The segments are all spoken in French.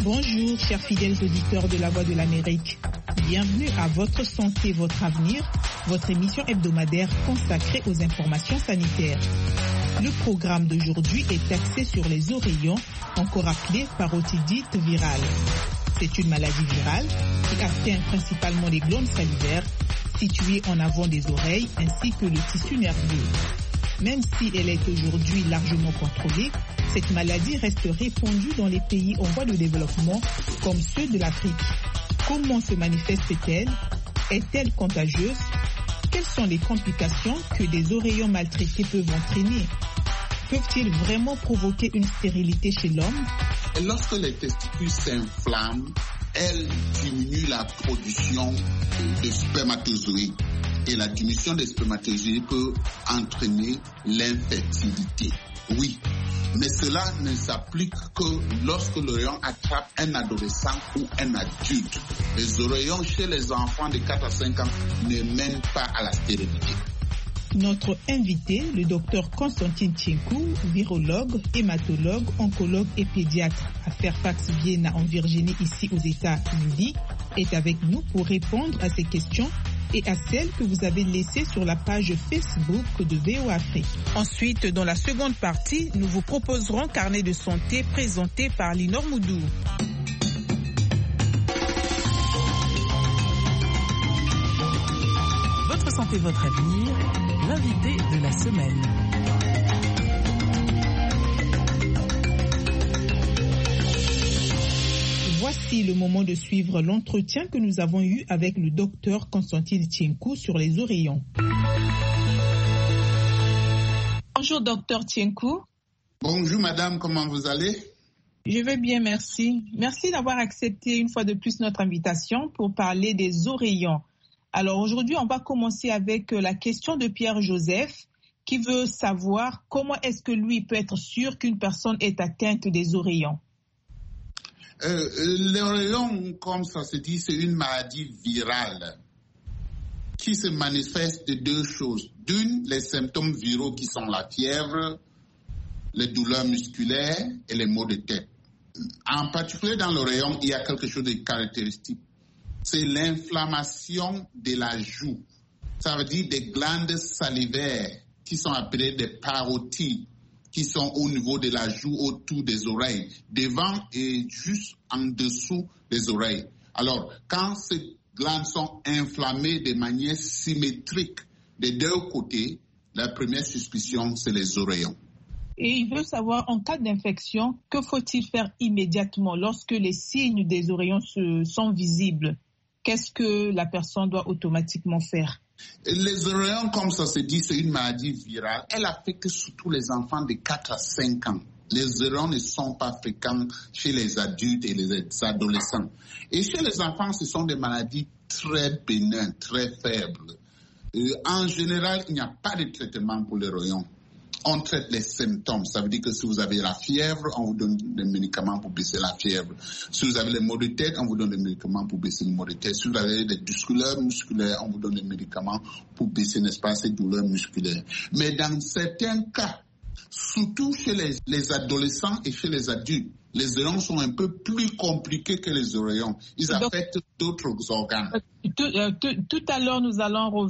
Bonjour, chers fidèles auditeurs de La Voix de l'Amérique. Bienvenue à Votre Santé, Votre Avenir, votre émission hebdomadaire consacrée aux informations sanitaires. Le programme d'aujourd'hui est axé sur les oreillons, encore appelés parotidite virale. C'est une maladie virale qui atteint principalement les glandes salivaires situées en avant des oreilles ainsi que le tissu nerveux. Même si elle est aujourd'hui largement contrôlée, cette maladie reste répandue dans les pays en voie de développement comme ceux de l'Afrique. Comment se manifeste-t-elle? Est-elle contagieuse? Quelles sont les complications que des oreillons maltraités peuvent entraîner? Peuvent-ils vraiment provoquer une stérilité chez l'homme? Et lorsque les testicules s'inflamment, elles diminuent la production de spermatozoïdes. Et la diminution des spermatozoïdes peut entraîner l'infertilité. Oui, mais cela ne s'applique que lorsque l'oreillon attrape un adolescent ou un adulte. Les oreillons chez les enfants de 4 à 5 ans ne mènent pas à la stérilité. Notre invité, le docteur Constantine Tchenkou, virologue, hématologue, oncologue et pédiatre à Fairfax, Vienna en Virginie, ici aux États-Unis, est avec nous pour répondre à ces questions et à celles que vous avez laissées sur la page Facebook de VOA Afrique. Ensuite, dans la seconde partie, nous vous proposerons Carnet de santé présenté par Linor Moudou. Votre santé, votre avenir, l'invité de la semaine. Voici le moment de suivre l'entretien que nous avons eu avec le docteur Constantine Tchenkou sur les oreillons. Bonjour docteur Tchenkou. Bonjour madame, comment vous allez? Je vais bien, merci. Merci d'avoir accepté une fois de plus notre invitation pour parler des oreillons. Alors aujourd'hui, on va commencer avec la question de Pierre-Joseph qui veut savoir comment est-ce que lui peut être sûr qu'une personne est atteinte des oreillons. L'oreillon, comme ça se dit, c'est une maladie virale qui se manifeste de deux choses. D'une, les symptômes viraux qui sont la fièvre, les douleurs musculaires et les maux de tête. En particulier dans l'oreillon, il y a quelque chose de caractéristique. C'est l'inflammation de la joue. Ça veut dire des glandes salivaires qui sont appelées des parotides, qui sont au niveau de la joue, autour des oreilles, devant et juste en dessous des oreilles. Alors, quand ces glandes sont inflammées de manière symétrique des deux côtés, la première suspicion, c'est les oreillons. Et il veut savoir, en cas d'infection, que faut-il faire immédiatement lorsque les signes des oreillons sont visibles? Qu'est-ce que la personne doit automatiquement faire? Les oreillons, comme ça se dit, c'est une maladie virale. Elle affecte surtout les enfants de 4 à 5 ans. Les oreillons ne sont pas fréquents chez les adultes et les adolescents. Et chez les enfants, ce sont des maladies très bénines, très faibles. En général, il n'y a pas de traitement pour les oreillons. On traite les symptômes. Ça veut dire que si vous avez la fièvre, on vous donne des médicaments pour baisser la fièvre. Si vous avez les maux de tête, on vous donne des médicaments pour baisser les maux de tête. Si vous avez des douleurs musculaires, on vous donne des médicaments pour baisser, n'est-ce pas, ces douleurs musculaires. Mais dans certains cas, surtout chez les adolescents et chez les adultes, les oreillons sont un peu plus compliqués que les oreillons. Ils affectent d'autres organes. Tout à l'heure, nous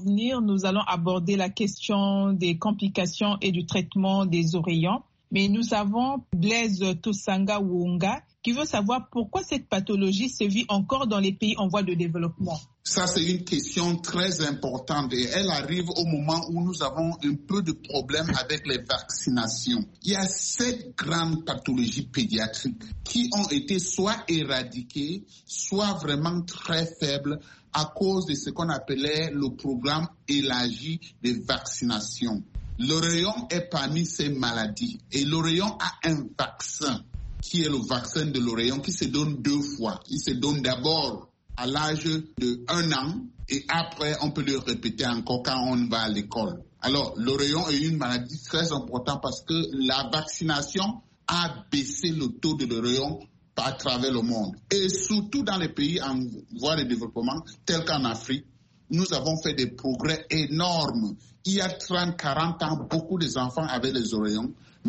allons aborder la question des complications et du traitement des oreillons. Mais nous avons Blaise Tosanga Wonga qui veut savoir pourquoi cette pathologie sévit encore dans les pays en voie de développement. Ça, c'est une question très importante et elle arrive au moment où nous avons un peu de problème avec les vaccinations. Il y a 7 grandes pathologies pédiatriques qui ont été soit éradiquées, soit vraiment très faibles à cause de ce qu'on appelait le programme élargi de vaccination. L'oreillon est parmi ces maladies et l'oreillon a un vaccin qui est le vaccin de l'oreillon qui se donne 2 fois. Il se donne d'abord à l'âge de 1 an et après on peut le répéter encore quand on va à l'école. Alors l'oreillon est une maladie très importante parce que la vaccination a baissé le taux de l'oreillon à travers le monde. Et surtout dans les pays en voie de développement tels qu'en Afrique, nous avons fait des progrès énormes. Il y a 30-40 ans, beaucoup d'enfants avaient les oreillons.